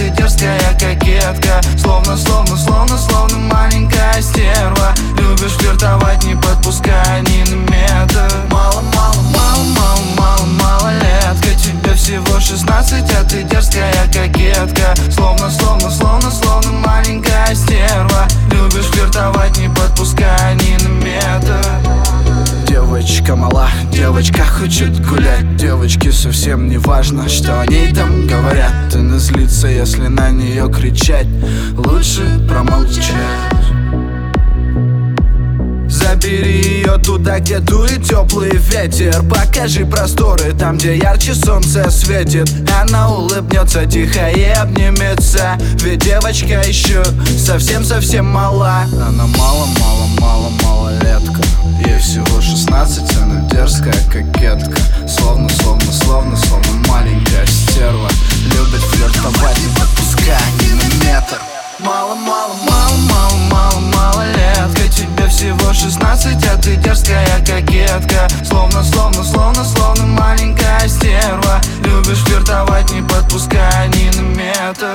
ты дерзкая кокетка. Словно маленькая стерва. Любишь флиртовать, не подпуская ни на метр. Мало, малолетка. Тебе всего 16, а ты дерзкая кокетка. Словно маленькая стерва. Любишь флиртовать, не подпуская ни на метр. Девочка мала, девочка хочет гулять. Девочке совсем не важно, что о ней там говорят. И не злиться, если на нее кричать. Лучше промолчать. Забери ее туда, где дует теплый ветер. Покажи просторы там, где ярче солнце светит. Она улыбнется тихо и обнимется. Ведь девочка еще совсем мала. Она малолетка. Ей всего 16, она дерзкая кокетка. Словно маленькая стерва. Любит флиртовать, не подпуская ни на метр. Малолетка. Тебе всего 16, а ты дерзкая кокетка. Словно маленькая стерва. Любишь флиртовать, не подпуская ни на метр.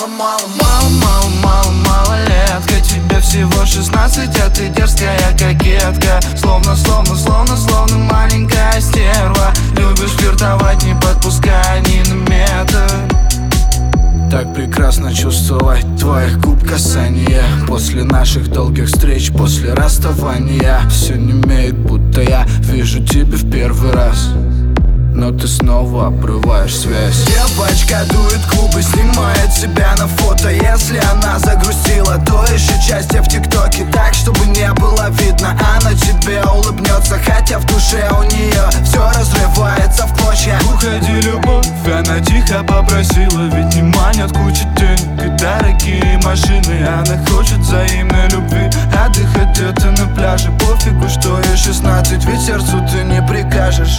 Малолетка. Тебе всего 16, а ты дерзкая кокетка. Словно маленькая стерва. Любишь флиртовать, не подпуская ни на метр. Так прекрасно чувствовать твоих губ касания. После наших долгих встреч, после расставания. Все немеет, будто я вижу тебя в первый раз. Но ты снова обрываешь связь. Девочка дует губы, снимает себя на фото. Если она загрустила, то ищет счастье в ТикТоке. Так, чтобы не было видно, она тебе улыбнется. Хотя в душе у нее все разрывается в клочья. Уходи, любовь, она тихо попросила. Ведь не манят куча денег и дорогие машины. Она хочет взаимной любви, отдыхать где-то на пляже. Пофигу, что ей 16, ведь сердцу ты не прикажешь.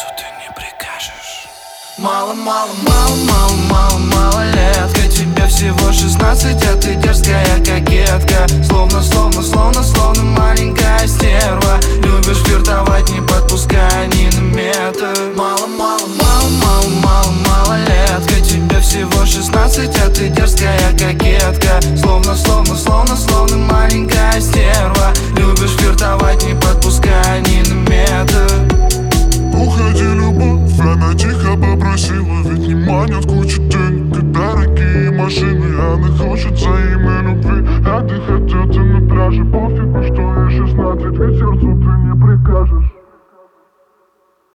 Малолетка. Тебе всего 16, а ты дерзкая кокетка. Словно маленькая стерва. Любишь флиртовать, не подпуская ни на метр. Малолетка. Тебе всего 16, а ты дерзкая кокетка. Словно маленькая стерва. Любишь флиртовать, не подпуская ни на метр. Уходи, любовь, она тихо попросила. Ведь не манят куча денег и дорогие машины. Она хочет взаимной любви, отдыхать где-то на пляже. Пофигу, что ей 16, ведь сердцу ты не прикажешь.